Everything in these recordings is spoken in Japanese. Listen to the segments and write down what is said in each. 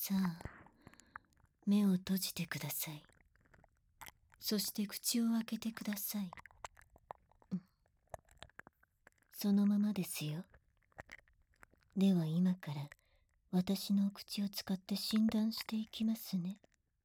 さあ、目を閉じてください。そして口を開けてください。そのままですよ。では今から私の口を使って診断していきますね。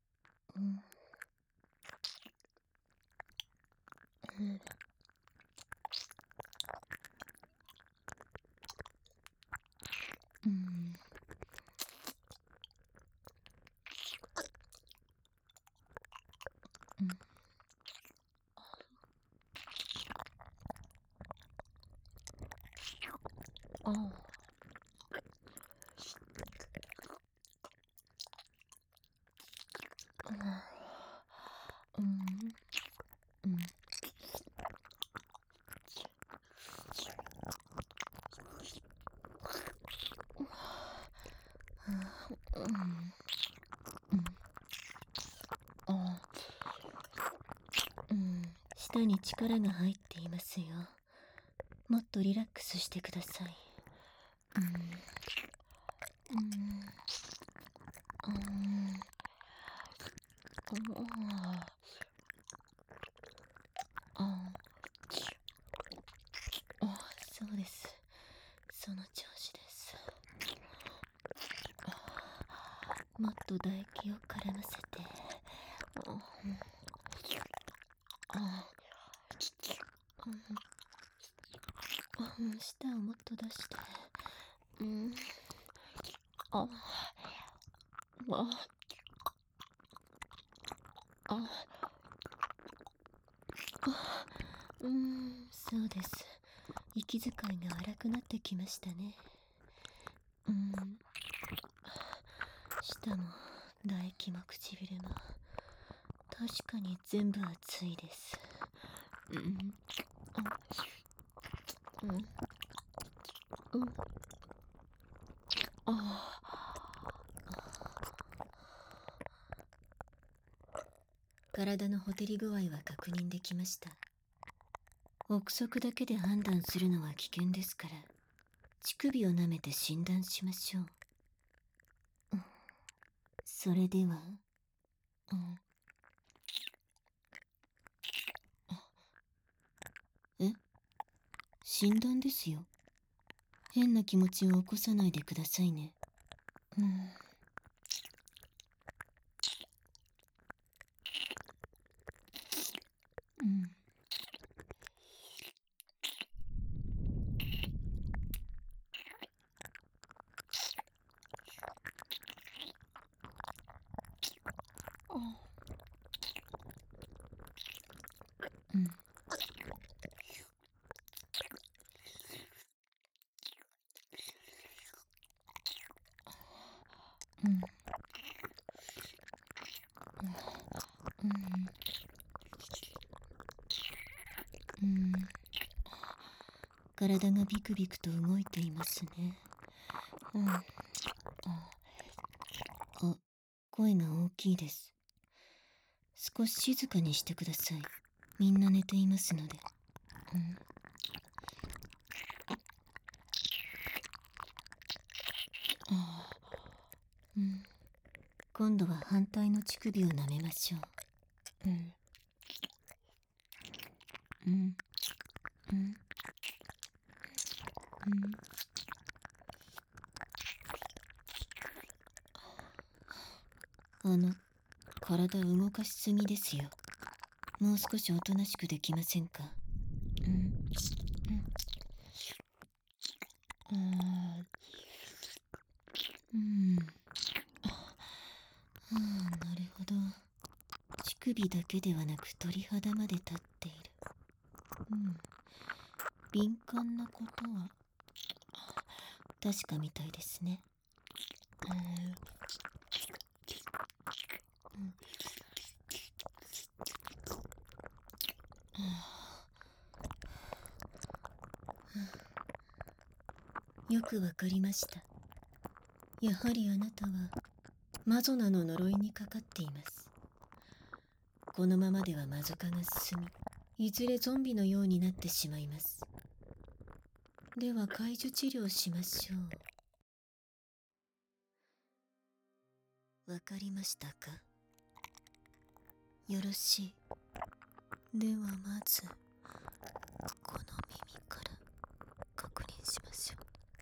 舌に力が入っていますよ。もっとリラックスしてください。そうです。その調子です。もっと唾液を絡ませて。舌をもっと出して。そうです。息遣いが荒くなってきましたね。舌も唾液も唇も確かに全部熱いです。体のほてり具合は確認できました。憶測だけで判断するのは危険ですから、乳首を舐めて診断しましょう。それでは、診断ですよ。変な気持ちを起こさないでくださいね。体がビクビクと動いていますね。声が大きいです。少し静かにしてください。みんな寝ていますので。今度は反対の乳首を舐めましょう。体動かしすぎですよ。もう少しおとなしくできませんか？なるほど。乳首だけではなく鳥肌まで立っている。敏感なことは確かみたいですね。よくわかりました。やはりあなたはマゾナの呪いにかかっています。このままでは魔女化が進み、いずれゾンビのようになってしまいます。では怪獣治療しましょう。 わかりましたか？よろしい。ではまずこの耳から確認しましょう。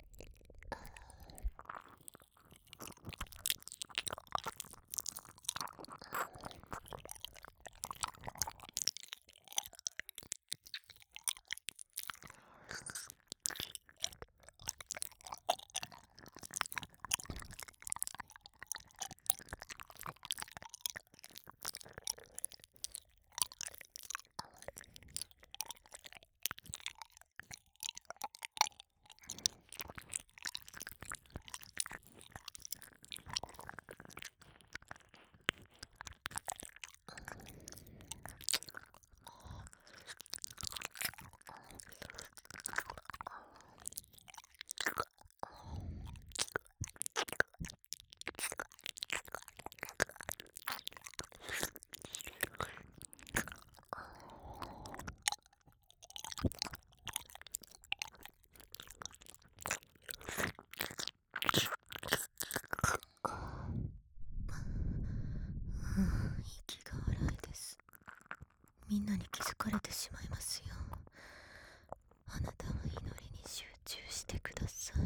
息が荒いです。みんなに気づかれてしまいますよ。あなたは祈りに集中してください。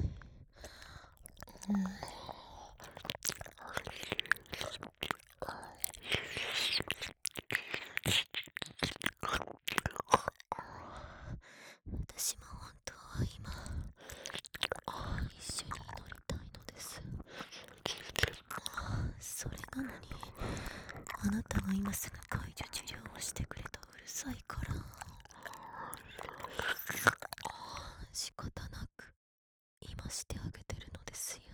私も本当は今一緒に祈りたいのです。それなのにあなたが今すぐ解除治療をしてくれとうるさいから仕方なく今してあげてるのですよ。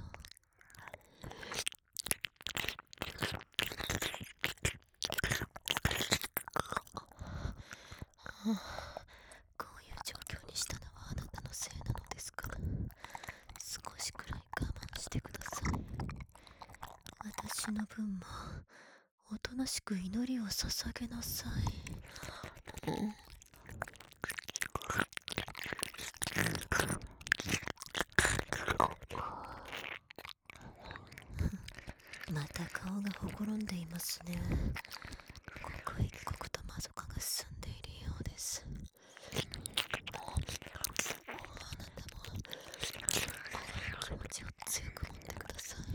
こういう状況にしたのはあなたのせいなのですから、少しくらい我慢してください。私の分もおとなしく祈りを捧げなさい。また顔がほころんでいますね。刻一刻と魔族が進んでいるようです。あなたも気持ちを強く持ってください。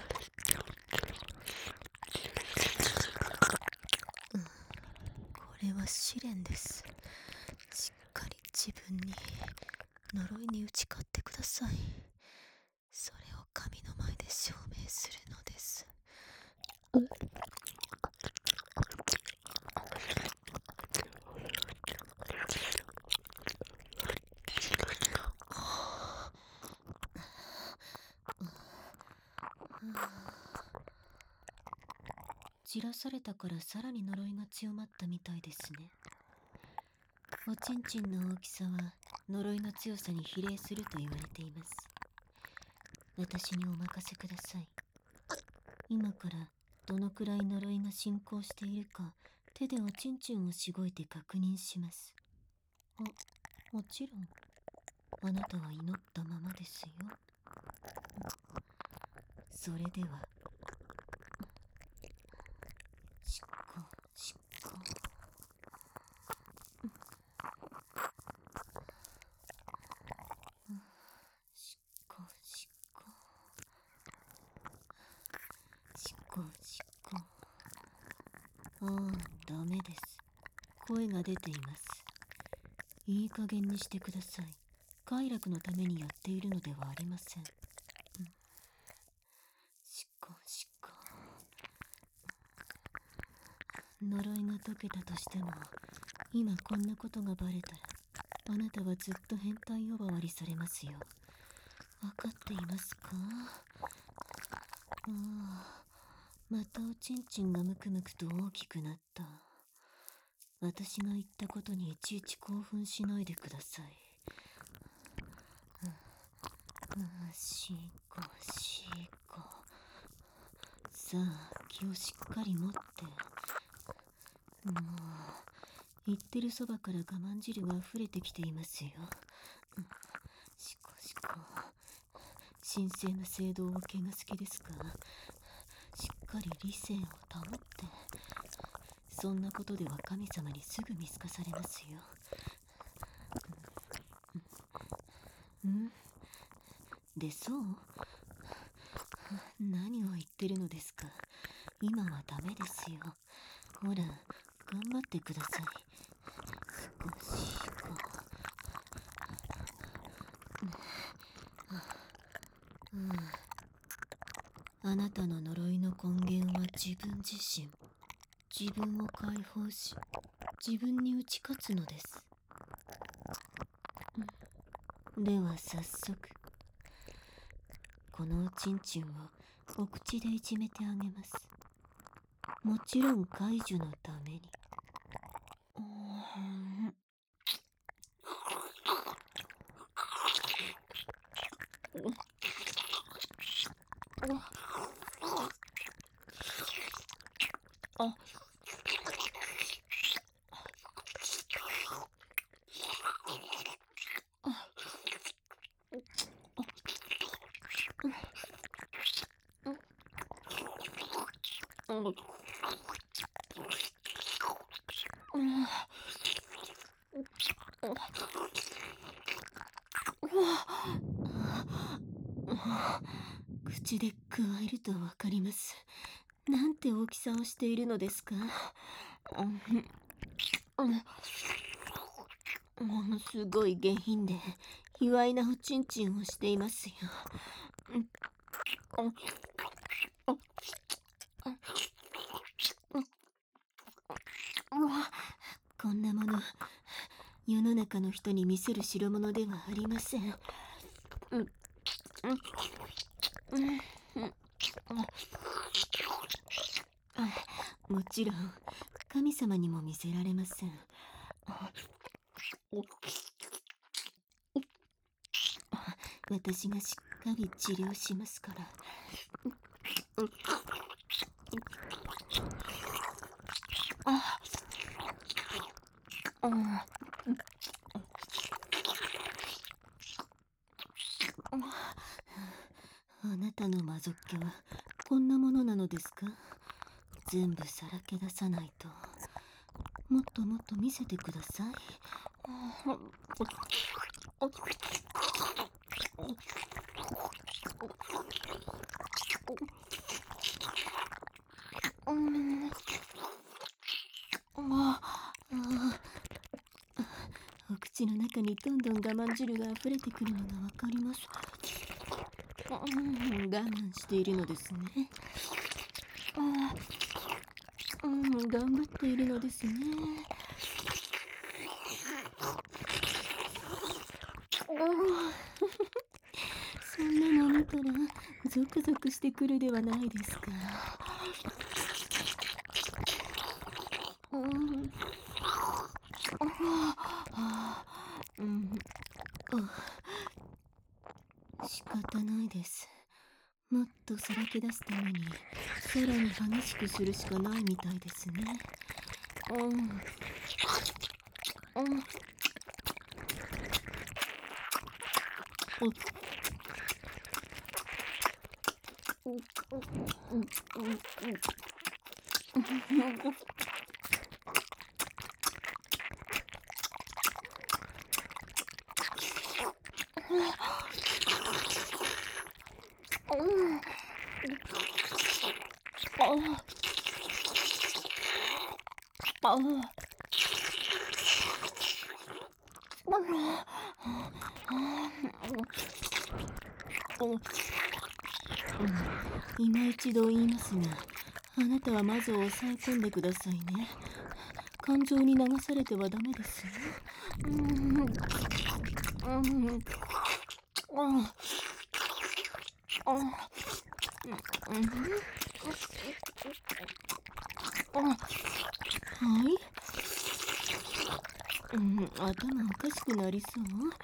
これは試練です。しっかり自分に呪いに打ち勝ってください。それを神の前で証明するのです。散らされたからさらに呪いが強まったみたいですね。おちんちんの大きさは呪いの強さに比例すると言われています。私にお任せください。今からどのくらい呪いが進行しているか手でおちんちんをしごいて確認します。もちろんあなたは祈ったままですよ。それではしっこしっこしっこしっこしっこしっこ。ダメです。声が出ています。いい加減にしてください。快楽のためにやっているのではありません。しっこしっこ。呪いが解けたとしても今こんなことがバレたらあなたはずっと変態呼ばわりされますよ。わかっていますか？またおちんちんがムクムクと大きくなった。私が言ったことにいちいち興奮しないでください。しっこしっこ。さあ気をしっかり持って。言ってるそばから我慢汁が溢れてきていますよ。しっこしっこ。神聖な聖堂を汚す気ですか？ しっかり理性を保って。そんなことでは神様にすぐ見透かされますよ。で、そう？何を言ってるのですか。今はダメですよ。ほら、頑張ってください。少しか。あなたの呪いの根源は自分自身。自分を解放し、自分に打ち勝つのです。では早速、このおちんちんをお口でいじめてあげます。もちろん解除のために。口でくわえるとわかります。なんて大きさをしているのですか。ものすごい下品で卑猥なおちんちんをしていますよ。こんなもの、世の中の人に見せる代物ではありません。もちろん神様にも見せられません。私がしっかり治療しますから。あなたの魔族家はこんなものなのですか。全部さらけ出さないと。もっともっと見せてください。お口の中にどんどん我慢汁が溢れてくるのがわかります。我慢しているのですね。頑張っているのですね。そんなの見たらゾクゾクしてくるではないですか。仕方ないです。もっとさらけ出すためにさらに激しくするしかないみたいですね。今一度言いますが、あなたはまず抑え込んでくださいね。感情に流されてはダメですよ。はい。頭おかしくなりそう。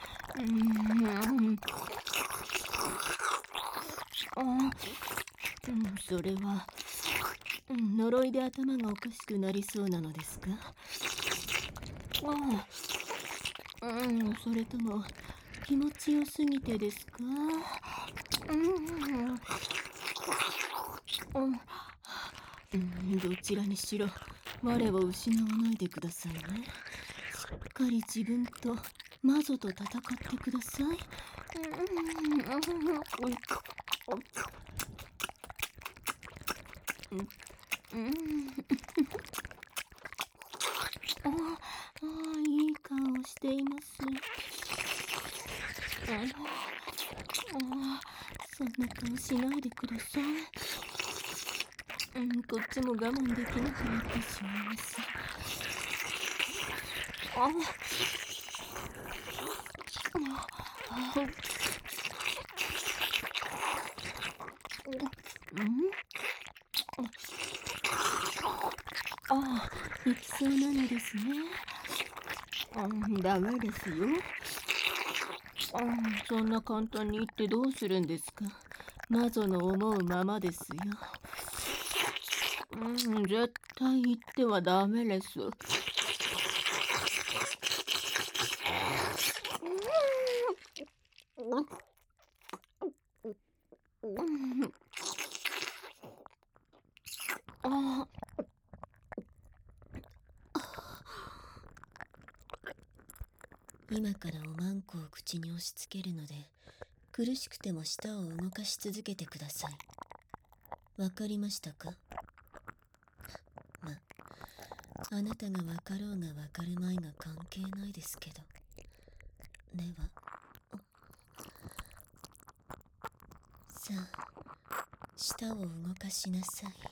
それは、呪いで頭がおかしくなりそうなのですか。それとも気持ちよすぎてですか。 どちらにしろ我を失わないでくださいね。しっかり自分と魔女と戦ってください。いい顔をしています。そんな顔しないでください。こっちも我慢できなくなってしまいます。行きそうなのですね。ダメですよ。そんな簡単に言ってどうするんですか。魔女の思うままですよ。絶対言ってはダメです。今からおまんこを口に押し付けるので、苦しくても舌を動かし続けてください。わかりましたか？あなたがわかろうがわかるまいが関係ないですけど。では、さあ、舌を動かしなさい。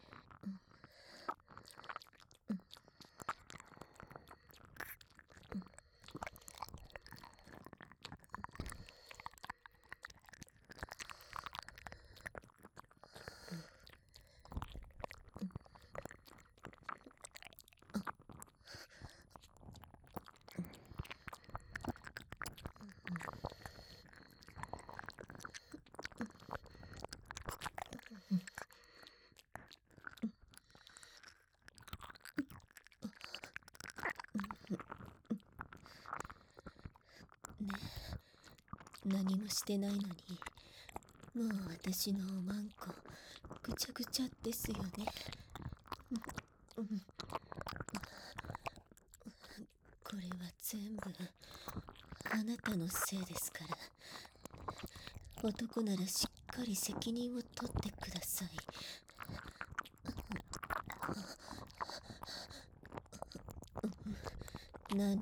何もしてないのに、もう私のおまんこぐちゃぐちゃですよね。これは全部あなたのせいですから。男ならしっかり責任を取ってください。何？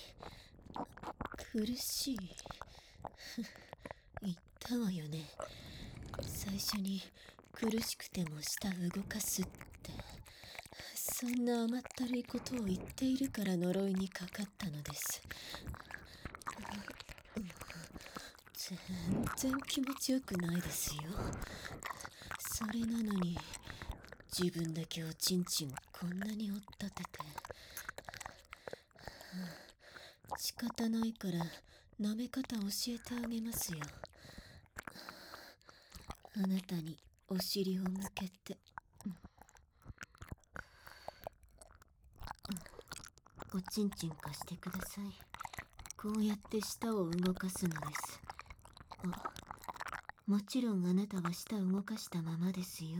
苦しい？言ったわよね。最初に苦しくても舌動かすって。そんな甘ったるいことを言っているから呪いにかかったのです。全然気持ちよくないですよ。それなのに自分だけおちんちんこんなに追っ立てて。仕方ないから舐め方教えてあげますよ。あなたにお尻を向けて。おちんちん貸してください。こうやって舌を動かすのです。もちろんあなたは舌動かしたままですよ。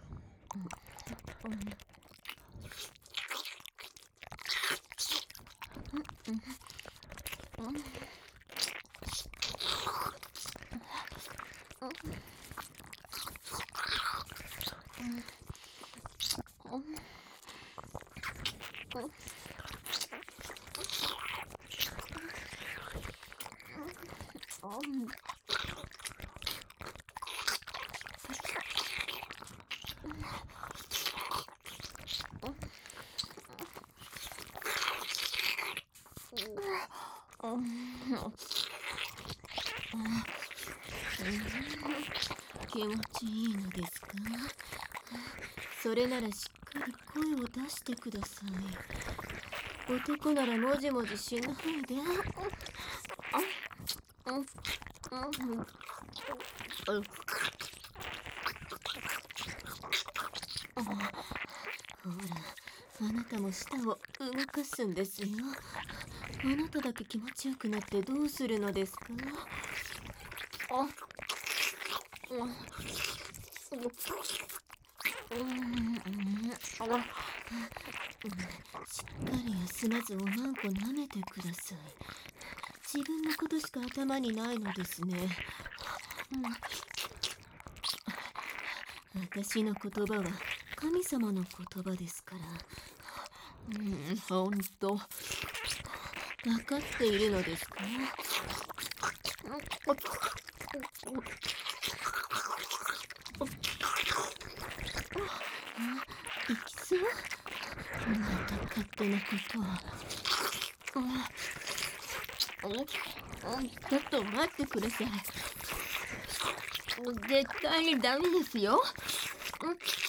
気持ちいいのですか？それならしっかり声を出してください。男ならもじもじしないで。ほら、あなたも舌を動かすんですよ。あなただけ気持ちよくなってどうするのですか？ しっかり休まずおまんこ舐めてください。自分のことしか頭にないのですね。私の言葉は神様の言葉ですから。ほんと。わかっているのですか？いきそう？また勝手なことを。ちょっと待ってください。絶対にダメですよ。